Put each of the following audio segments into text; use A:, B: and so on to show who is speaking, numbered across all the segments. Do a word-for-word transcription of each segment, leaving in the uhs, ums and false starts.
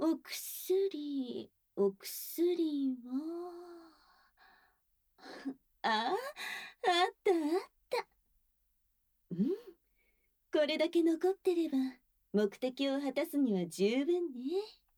A: お薬、お薬は、ああ、あったあった。うん、これだけ残ってれば、目的を果たすには十分ね。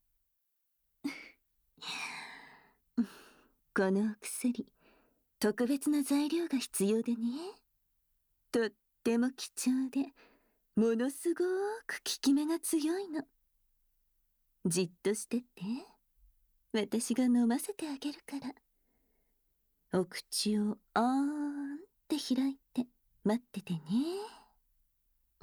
A: このお薬、特別な材料が必要でね。とっても貴重で、ものすごく効き目が強いの。じっとしてて。私が飲ませてあげるから。お口をあーんって開いて待っててね。うん、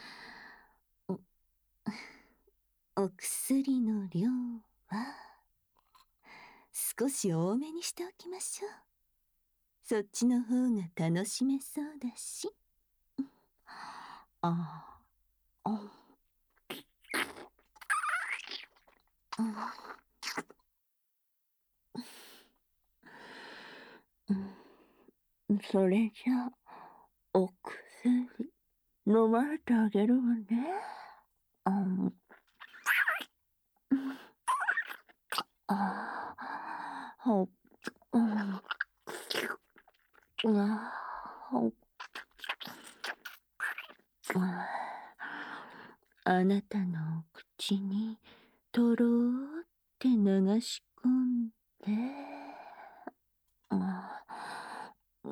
A: お、お薬の量は少し多めにしておきましょう。そっちの方が楽しめそうだし。ああ、あ、うん、それじゃあお薬飲まれてあげるわね。うん、ああ、ほ、うん、うわ、ほ、うん、あなたのお口にとろーって流し込んで、ああ、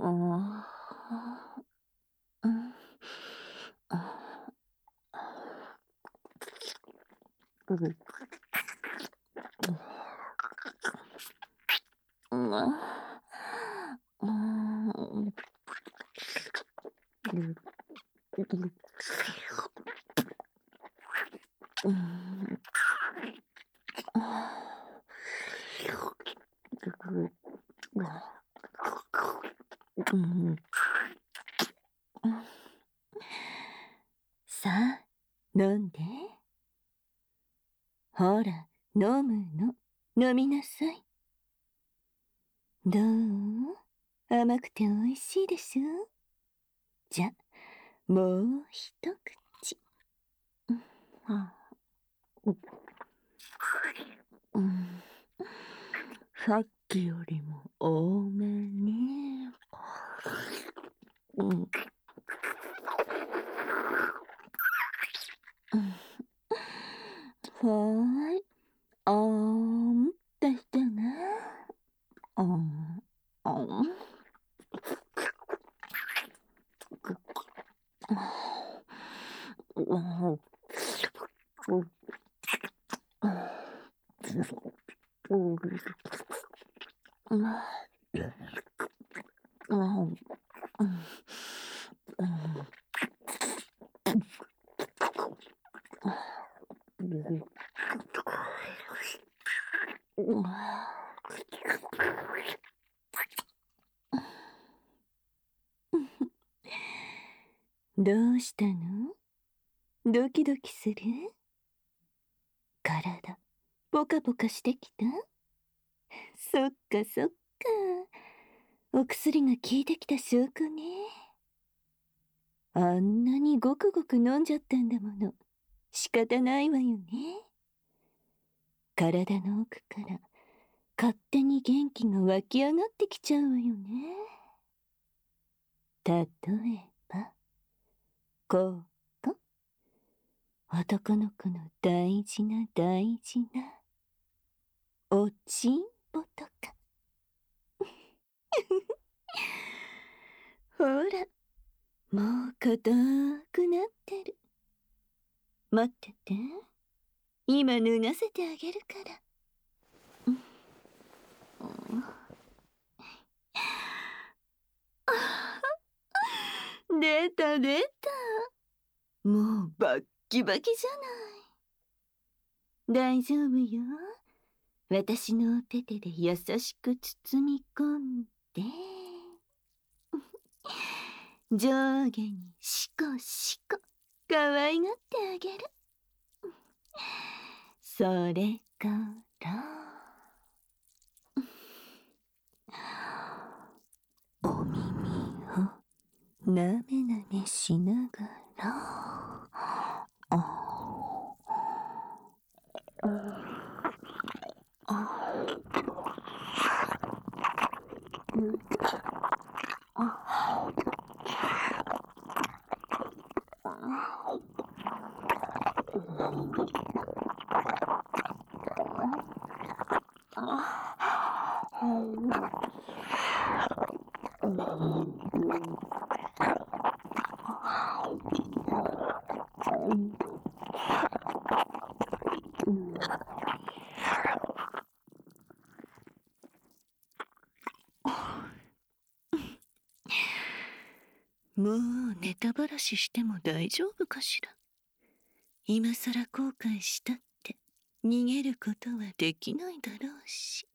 A: うん、あ、うん、うん、うん、うん、さあ、飲んで。ほら、飲むの。飲みなさい。どう？甘くて美味しいでしょ？じゃ、もう一口。うん、うん、さっきよりも多めに。うん、うん、はーい。あーんってしてね。あーん、あーん。どうしたの？ドキドキする？体、ポカポカしてきた？そっかそっか。お薬が効いてきた証拠ね。あんなにごくごく飲んじゃったんだもの。仕方ないわよね。体の奥から勝手に元気が湧き上がってきちゃうわよね。例えば、こうか？男の子の大事な大事なおちんぽとか。ほら、もう硬くなってる。待ってて。今脱がせてあげるから。うん、出た出た。もうバッキバキじゃない。大丈夫よ。私のお手手で優しく包み込んで、上下にシコシコ可愛がってあげる。それから、お耳をなめなめしながら、あもうネタばらししても大丈夫かしら。今さら後悔したって逃げることはできないだろうし。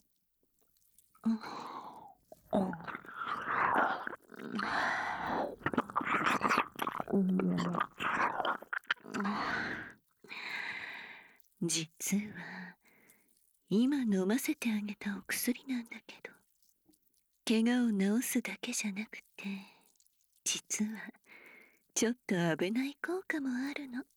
A: 実は今飲ませてあげたお薬なんだけど、怪我を治すだけじゃなくて、実はちょっと危ない効果もあるの。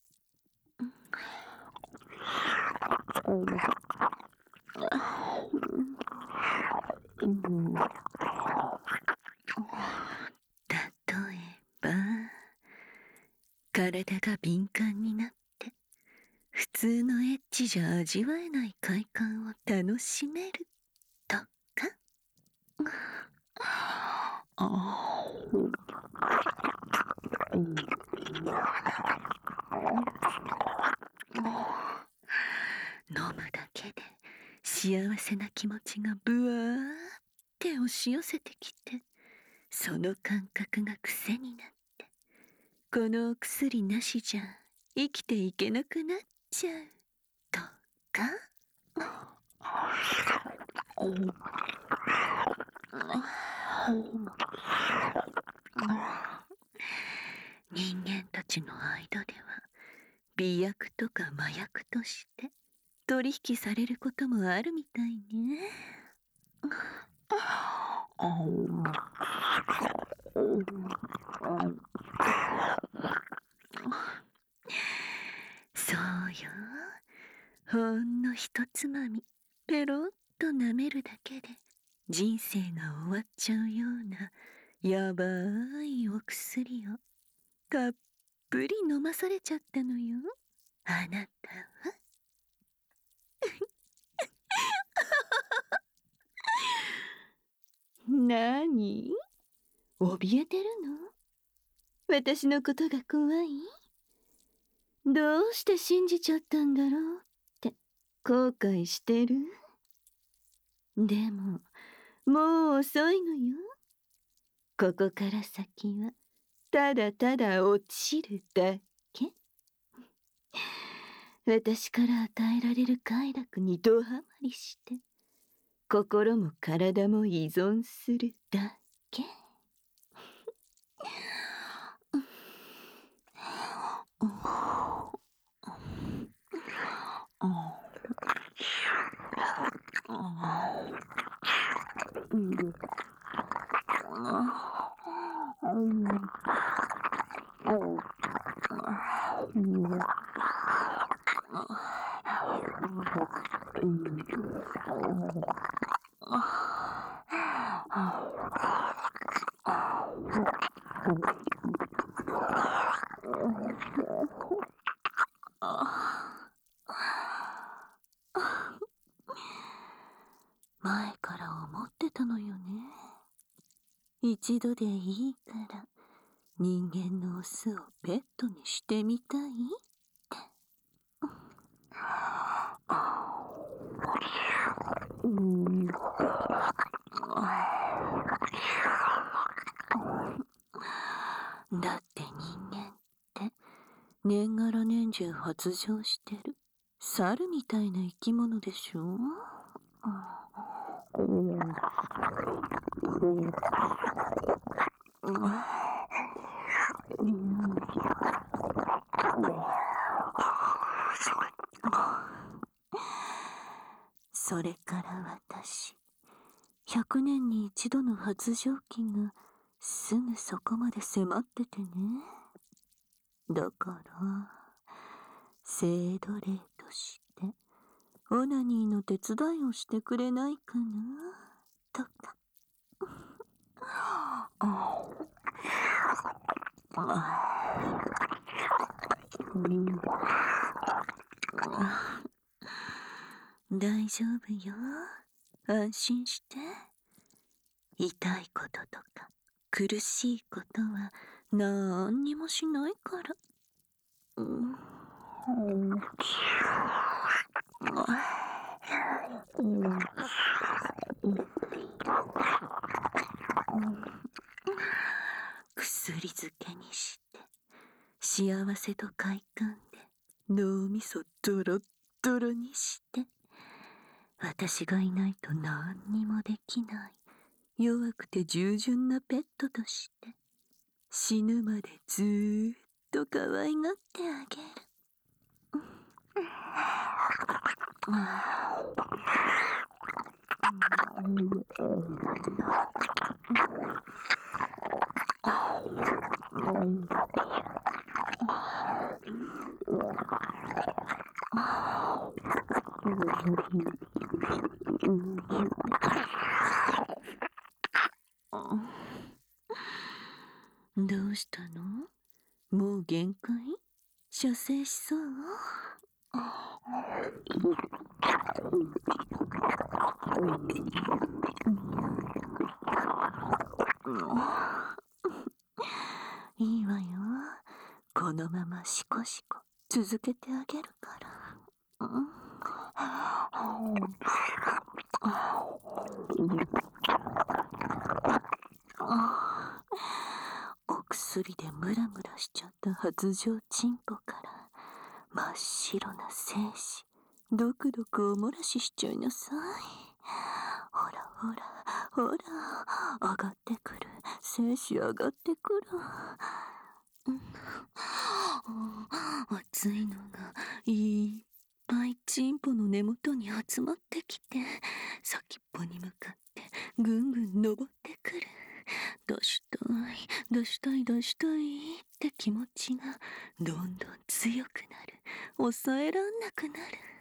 A: 例えば、体が敏感になって普通のエッチじゃ味わえない快感を楽しめるとか。飲むだけで幸せな気持ちがブワーって押し寄せてきて、その感覚が癖になって、このお薬なしじゃ生きていけなくなっちゃうとか。人間たちの間では美薬とか麻薬として取引されることもあるみたいね。そうよ、ほんのひとつまみペロッと舐めるだけで人生が終わっちゃうようなやばいお薬をたっぷり飲まされちゃったのよ、あなたは。なーに？怯えてるの？私のことが怖い？どうして信じちゃったんだろうって後悔してる？でももう遅いのよ。ここから先はただただ落ちるだけ。私から与えられる快楽にドハマりして心も体も依存するだけ。前から思ってたのよね。一度でいいから人間のオスをペットにしてみたいって。だって人間って年がら年中発情してる猿みたいな生き物でしょ。それから私、百年に一度の発情期がすぐそこまで迫っててね。だから性奴隷としてオナニーの手伝いをしてくれないかなとか。 大丈夫よ。安心して。痛いこととか苦しいことはなんにもしないから。うん。薬漬けにして幸せと快感で脳みそドロッドロにして、私がいないと何にもできない弱くて従順なペットとして死ぬまでずーっと可愛がってあげる。どうしたの？もう限界？射精しそう？いいわよ。このままシコシコ続けてあげるから。うんお薬でムラムラしちゃった発情チンポから真っ白な精子ドクドクおもらししちゃいなさい。ほらほらほら、上がってくる精子上がってくる。うん、熱いのがいっぱいチンポの根元に集まってきて先っぽに向かってぐんぐん登ってくる。出したい出したい出したいって気持ちがどんどん強くなる。抑えらんなくなる。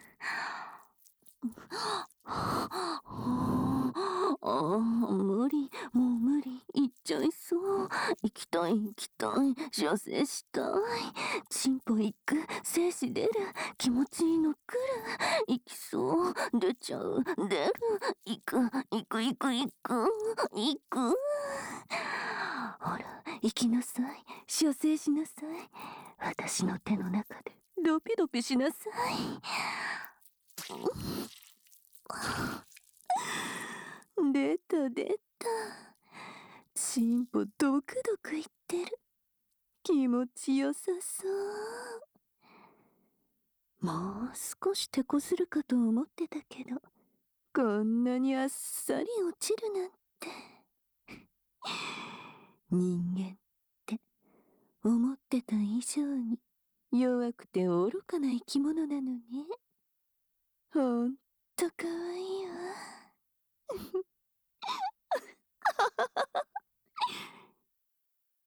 A: ああ、無理、もう無理、行っちゃいそう。行きたい行きたい、射精したい。チンポ行く、精子出る、気持ちいいの来る。行きそう、出ちゃう、出る、行く、行く行く行く、行く。ほら、行きなさい、射精しなさい。私の手の中でドピドピしなさい。出た出た。チンポドクドクいってる。気持ちよさそう。もう少し手こずるかと思ってたけど、こんなにあっさり落ちるなんて。人間って思ってた以上に弱くて愚かな生き物なのね。ほんとかわいいわ。